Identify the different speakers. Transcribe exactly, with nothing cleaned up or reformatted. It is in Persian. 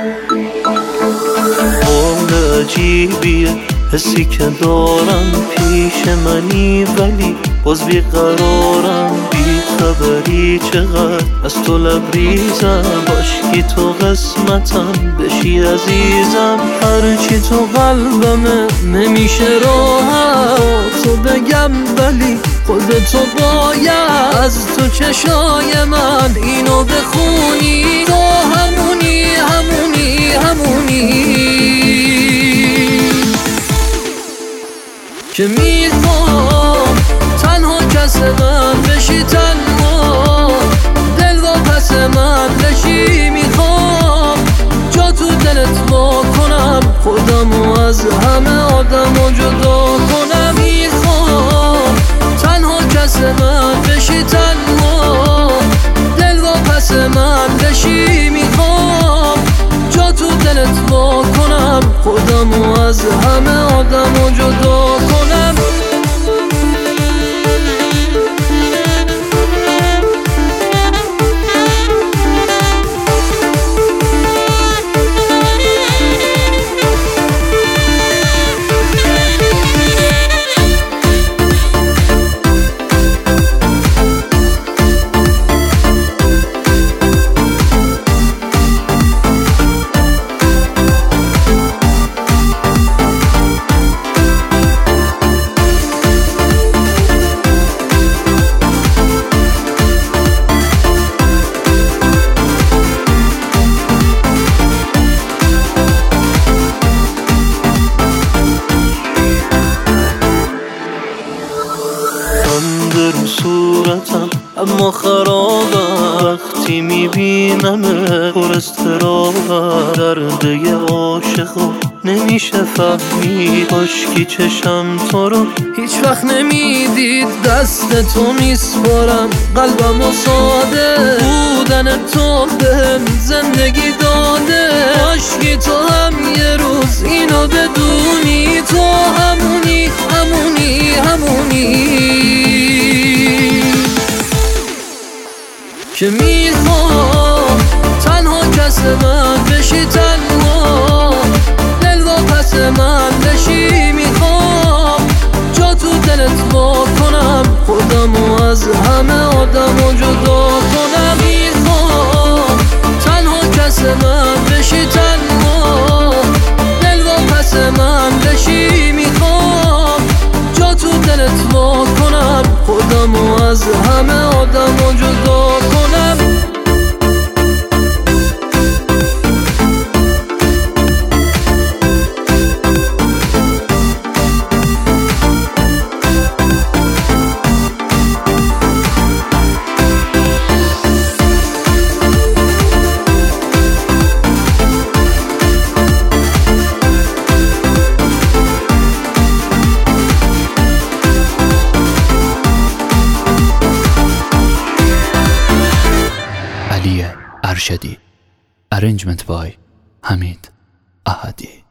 Speaker 1: حال عجیبیه حسی که دارم، پیش منی ولی باز بیقرارم، بی خبری چقدر از تو لبریزم، باشی تو قسمتم بشی عزیزم، هرچی تو قلبمه نمیشه راحت تو بگم، ولی خودتو باید از تو چشای من اینو بخونی، تو همونی همونی همونی که میخوام تنها کس من بشی، تنها دل و پس من بشی، میخوام جا تو دلت وا کنم، خودمو از همه آدمو جدا کنم، میخوام تنها کس من بشی، تنها دل و پس من بشی، میخوام جا تو دلت وا کنم، خودمو از همه آدمو جدا کنم. رو صورتم اما خرابم، وقتی میبینمه پر استرابم، درد یه عاشقو نمیشه فهمید، کاشکی چشم تو رو هیچ وقت نمیدید، دست تو میسپارم قلبم و ساده، بودن تو بهم زندگی داده، کاشکی تو هم یه روز اینو بدونی، تو همونی همونی همونی که میخوام تنها کس من بشی، تنها دل و پس من بشی، میخوام جا تو دلت وا کنم، خودمو از همه آدمو جدا کنم، میخوام تنها کس من بشی، تنها دل و پس من بشی، میخوام جا تو دلت وا کنم، خودمو از همه آدمو جدا کنم.
Speaker 2: علی ارشدی. Arrangement by حمید احدی.